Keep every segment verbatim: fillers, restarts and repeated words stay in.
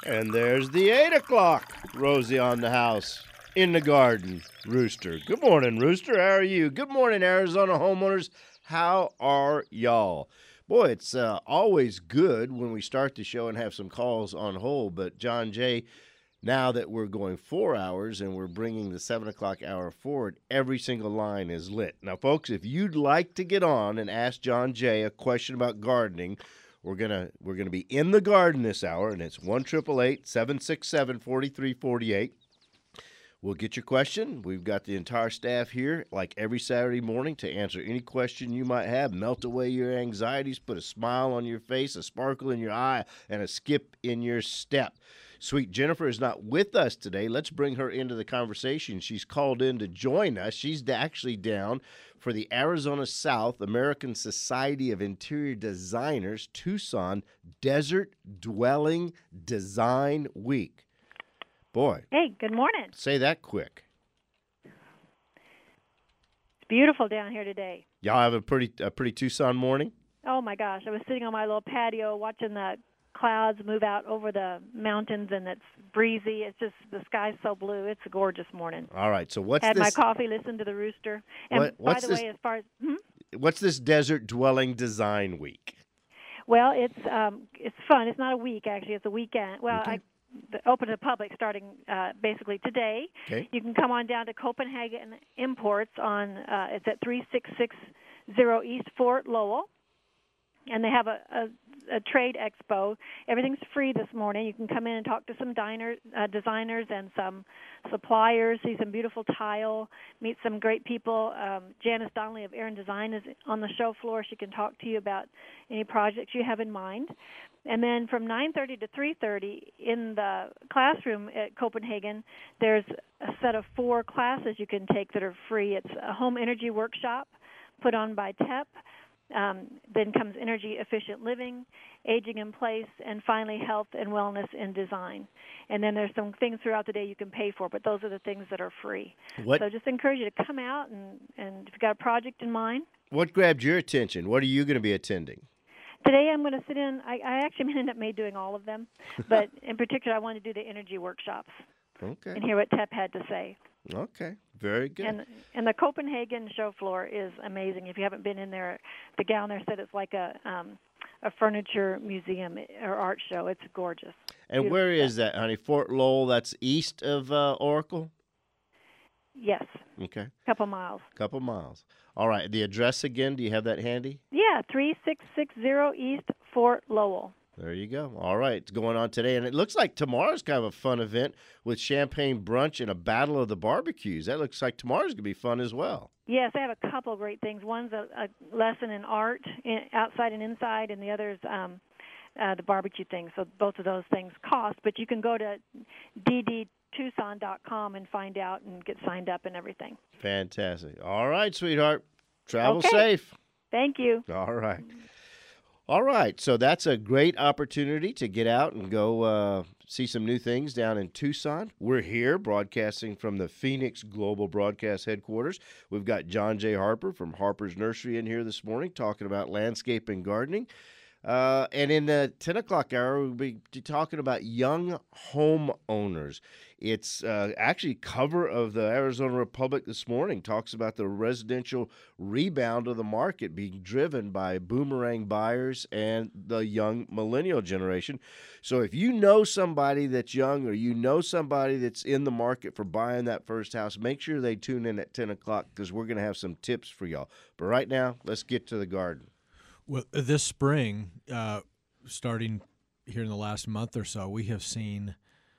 And there's the eight o'clock. Rosie on the house. In the garden. Rooster. Good morning, Rooster. How are you? Good morning, Arizona homeowners. How are y'all? Boy, it's uh, always good when we start the show and have some calls on hold. But, John Jay, now that we're going four hours and we're bringing the seven o'clock hour forward, every single line is lit. Now, folks, if you'd like to get on and ask John Jay a question about gardening, We're gonna we're gonna be in the garden this hour, and it's one triple eight seven six seven forty three forty eight. We'll get your question. We've got the entire staff here, like every Saturday morning, to answer any question you might have. Melt away your anxieties, put a smile on your face, a sparkle in your eye, and a skip in your step. Sweet Jennifer is not with us today. Let's bring her into the conversation. She's called in to join us. She's actually down for the Arizona South American Society of Interior Designers Tucson Desert Dwelling Design Week. Boy. Hey, good morning. Say that quick. It's beautiful down here today. Y'all have a pretty a pretty Tucson morning? Oh, my gosh. I was sitting on my little patio watching the clouds move out over the mountains, and it's breezy. It's just, the sky's so blue. It's a gorgeous morning. All right, so what's Had this? my coffee, listened to the rooster. And what, what's by the this, way, as far as... Hmm? What's this Desert Dwelling Design Week? Well, it's um, it's fun. It's not a week, actually. It's a weekend. Well, Okay. I the- open to the public starting uh, basically today. Okay. You can come on down to Copenhagen Imports on, uh, it's at three six six zero East Fort Lowell. And they have a, a, a trade expo. Everything's free this morning. You can come in and talk to some diner, uh, designers and some suppliers, see some beautiful tile, meet some great people. Um, Janice Donnelly of Aaron Design is on the show floor. She can talk to you about any projects you have in mind. And then from nine thirty to three thirty in the classroom at Copenhagen, there's a set of four classes you can take that are free. It's a home energy workshop put on by T E P. Um, then comes energy efficient living, aging in place, and finally health and wellness in design. And then there's some things throughout the day you can pay for, but those are the things that are free. What So just encourage you to come out, and, and if you've got a project in mind. what grabbed your attention? What are you going to be attending? Today I'm going to sit in, I, I actually ended up may doing all of them, but in particular I want to do the energy workshops Okay. and hear what T E P had to say. Okay. Very good. And and the Copenhagen show floor is amazing. If you haven't been in there, the gal there said it's like a um, a furniture museum or art show. It's gorgeous. And Beautiful where is stuff. that, honey? Fort Lowell, that's east of uh, Oracle? Yes, Okay. a couple miles. Couple miles. All right. The address again, do you have that handy? Yeah, three six six zero East Fort Lowell. There you go. All right. It's going on today. And it looks like tomorrow's kind of a fun event with champagne brunch and a battle of the barbecues. That looks like tomorrow's going to be fun as well. Yes, they have a couple great things. One's a, a lesson in art, in, outside and inside, and the other's um, uh, the barbecue thing. So both of those things cost, but you can go to d d tucson dot com and find out and get signed up and everything. Fantastic. All right, sweetheart. Travel Okay. safe. Thank you. All right. All right. So that's a great opportunity to get out and go uh, see some new things down in Tucson. We're here broadcasting from the Phoenix Global Broadcast Headquarters. We've got John J. Harper from Harper's Nursery in here this morning talking about landscape and gardening. Uh, and in the ten o'clock hour, we'll be talking about young homeowners. It's uh, actually cover of the Arizona Republic this morning, talks about the residential rebound of the market being driven by boomerang buyers and the young millennial generation. So if you know somebody that's young or you know somebody that's in the market for buying that first house, make sure they tune in at ten o'clock because we're going to have some tips for y'all. But right now, let's get to the garden. Well, this spring, uh, starting here in the last month or so, we have seen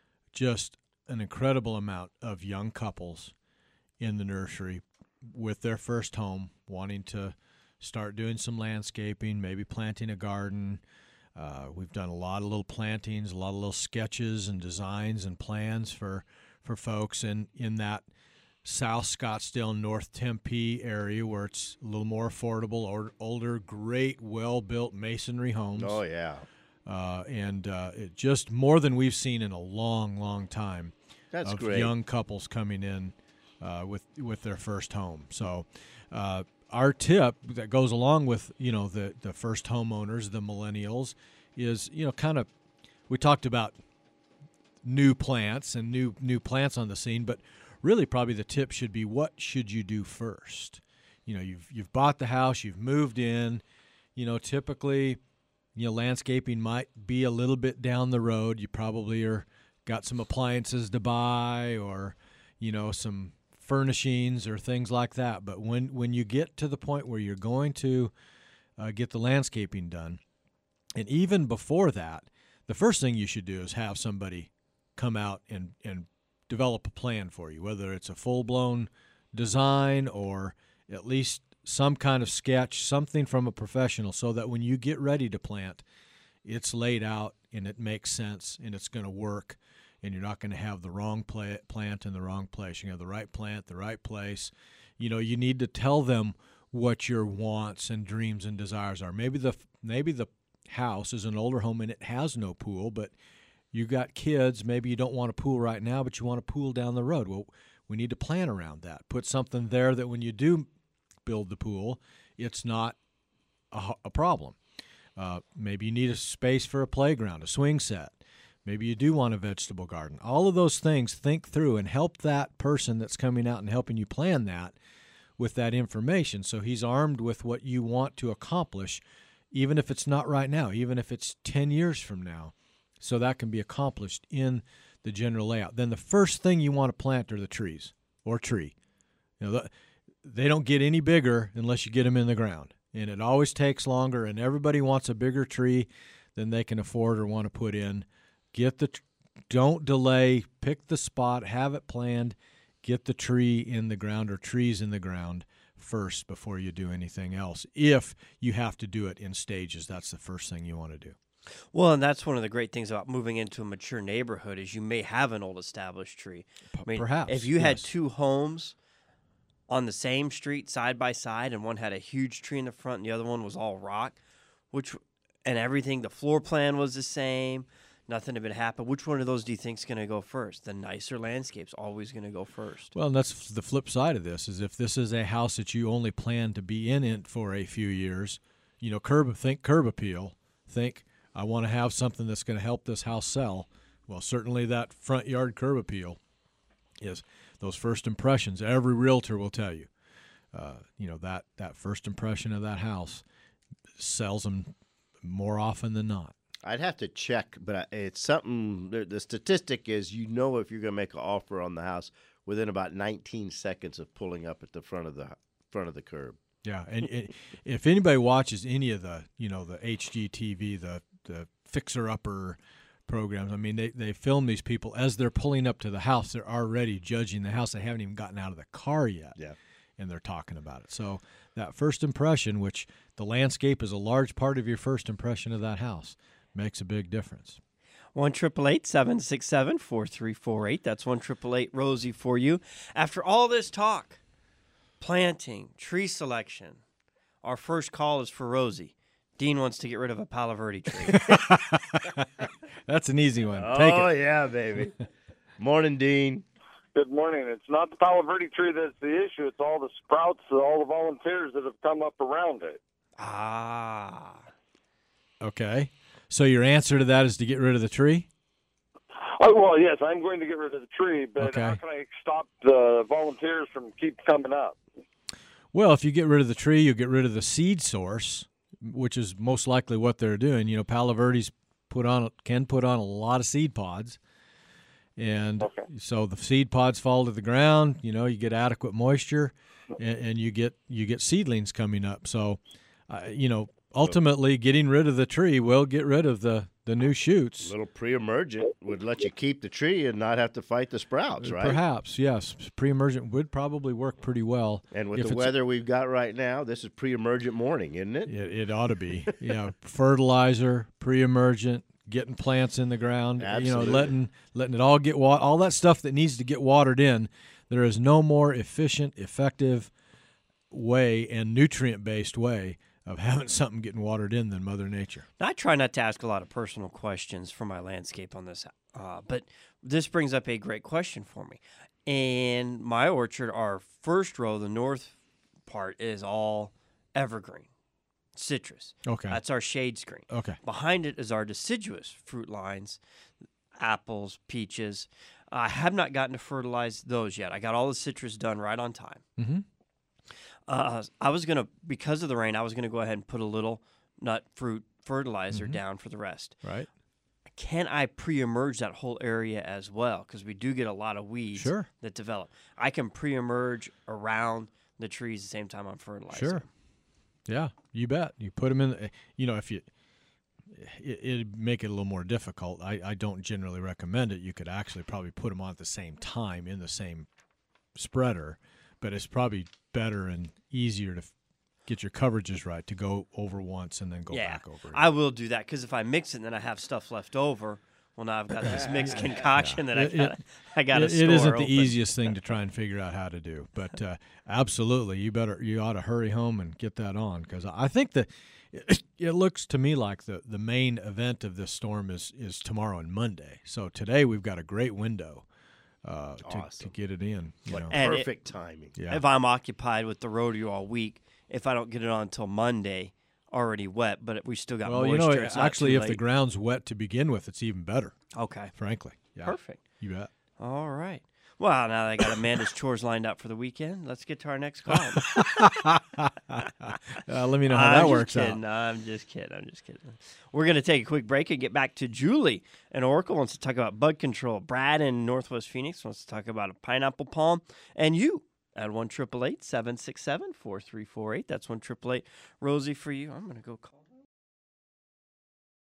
just an incredible amount of young couples in the nursery with their first home, wanting to start doing some landscaping, maybe planting a garden. Uh, we've done a lot of little plantings, a lot of little sketches and designs and plans for, for folks in, in that South Scottsdale, North Tempe area where it's a little more affordable, or older, great, well-built masonry homes. Oh, yeah. Uh, and uh, it just more than we've seen in a long, long time. That's of great. young couples coming in uh, with with their first home. So uh, our tip that goes along with, you know, the, the first homeowners, the millennials, is, you know, kind of, we talked about new plants and new new plants on the scene, but really probably the tip should be, what should you do first? You know, you've you've bought the house, you've moved in. You know, typically, you know, landscaping might be a little bit down the road. You probably are got some appliances to buy, or, you know, some furnishings or things like that. But when when you get to the point where you're going to uh, get the landscaping done, and even before that, the first thing you should do is have somebody come out and, and develop a plan for you, whether it's a full-blown design or at least some kind of sketch, something from a professional, so that when you get ready to plant, it's laid out and it makes sense and it's going to work, and you're not going to have the wrong pla- plant in the wrong place. You have the right plant, the right place. You know, you need to tell them what your wants and dreams and desires are. Maybe the maybe the house is an older home and it has no pool, but you got kids. Maybe you don't want a pool right now, but you want a pool down the road. Well, we need to plan around that. Put something there that when you do build the pool, it's not a, a problem. Uh, maybe you need a space for a playground, a swing set. Maybe you do want a vegetable garden. All of those things, think through and help that person that's coming out and helping you plan that with that information, so he's armed with what you want to accomplish, even if it's not right now, even if it's ten years from now, so that can be accomplished in the general layout. Then the first thing you want to plant are the trees or tree. You know, the, they don't get any bigger unless you get them in the ground, and it always takes longer, and everybody wants a bigger tree than they can afford or want to put in. Get the, don't delay, pick the spot, have it planned, get the tree in the ground or trees in the ground first before you do anything else. If you have to do it in stages, that's the first thing you want to do. Well, and that's one of the great things about moving into a mature neighborhood is you may have an old established tree. I mean, perhaps. If you had yes. two homes on the same street side by side, and one had a huge tree in the front and the other one was all rock, which and everything, the floor plan was the same, nothing had been happened. Which one of those do you think is going to go first? The nicer landscape's always going to go first. Well, and that's the flip side of this, is if this is a house that you only plan to be in it for a few years, you know, curb think curb appeal, think I want to have something that's going to help this house sell. Well, certainly that front yard curb appeal is those first impressions. Every realtor will tell you, uh, you know, that, that first impression of that house sells them more often than not. I'd have to check, but it's something. The, the statistic is, you know, if you're going to make an offer on the house within about nineteen seconds of pulling up at the front of the front of the curb. Yeah, and it, if anybody watches any of the, you know, the H G T V, the the Fixer Upper programs, I mean, they they film these people as they're pulling up to the house. They're already judging the house. They haven't even gotten out of the car yet. Yeah. And they're talking about it. So that first impression, which the landscape is a large part of your first impression of that house, makes a big difference. one eight eight eight, seven six seven, four three four eight. That's one eight eight eight, Rosie for you. After all this talk, planting, tree selection, our first call is for Rosie. Dean wants to get rid of a Palo Verde tree. That's an easy one. Take Oh, it. yeah, baby. Morning, Dean. Good morning. It's not the Palo Verde tree that's the issue. It's all the sprouts, all the volunteers that have come up around it. Ah. Okay. So your answer to that is to get rid of the tree? Oh, well, yes, I'm going to get rid of the tree, but Okay. how can I stop the volunteers from keep coming up? Well, if you get rid of the tree, you get rid of the seed source, which is most likely what they're doing. You know, Palo Verde's put on can put on a lot of seed pods, and Okay. so the seed pods fall to the ground. You know, you get adequate moisture, and, and you get you get seedlings coming up. So, uh, you know, ultimately, getting rid of the tree will get rid of the the new A shoots. little pre-emergent would let you keep the tree and not have to fight the sprouts, right? Perhaps, yes, pre-emergent would probably work pretty well. And with if the it's- weather we've got right now, this is pre-emergent morning, isn't it? It, it ought to be. Yeah, fertilizer, pre-emergent, getting plants in the ground. Absolutely. You know, letting letting it all get wa- all that stuff that needs to get watered in. There is no more efficient, effective way and nutrient-based way of having something getting watered in than Mother Nature. Now, I try not to ask a lot of personal questions for my landscape on this, uh, but this brings up a great question for me. In my orchard, our first row, the north part, is all evergreen, citrus. Okay. That's our shade screen. Okay. Behind it is our deciduous fruit lines. apples, peaches. I have not gotten to fertilize those yet. I got all the citrus done right on time. Mm-hmm. Uh, I was going to, because of the rain, I was going to go ahead and put a little nut fruit fertilizer Mhm. down for the rest. Right. Can I pre-emerge that whole area as well? Because we do get a lot of weeds Sure. that develop. I can pre-emerge around the trees at the same time I'm fertilizing. Sure. Yeah, you bet. You put them in, you know, if you, it, it'd make it a little more difficult. I, I don't generally recommend it. You could actually probably put them on at the same time in the same spreader, but it's probably better and easier to f- get your coverages right to go over once and then go Yeah, back over. I will do that because if I mix it and then I have stuff left over, well, now I've got this mixed concoction that I It- got. I got to It, store it isn't the open. easiest thing to try and figure out how to do, but uh, absolutely, you better you ought to hurry home and get that on because I think that it, it looks to me like the, the main event of this storm is is tomorrow and Monday. So today we've got a great window uh, to, to Awesome. get it in. You What know. And it- perfect timing. Yeah. If I'm occupied with the rodeo all week, if I don't get it on until Monday, already wet, but we still got Well, moisture. you know, it's not actually, too if the late. ground's wet to begin with, it's even better. Okay, Frankly, yeah, perfect. you bet. All right. Well, now that I got Amanda's chores lined up for the weekend, let's get to our next call. uh, let me know how I'm that just works kidding. out. No, I'm just kidding. I'm just kidding. We're going to take a quick break and get back to Julie. And Oracle wants to talk about bud control. Brad in Northwest Phoenix wants to talk about a pineapple palm. And you at one eight eight eight, seven six seven, four three four eight. That's one eight eight eight, Rosie for you. I'm going to go call.